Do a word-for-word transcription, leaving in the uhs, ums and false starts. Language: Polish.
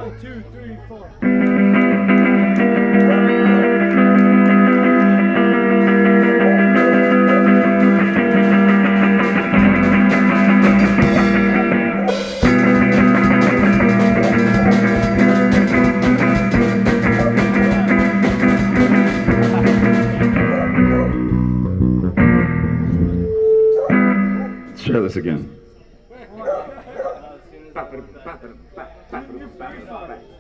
One, two, three, four. Let's try this again. Bop, bop, bop, bop, bop, bop, bop.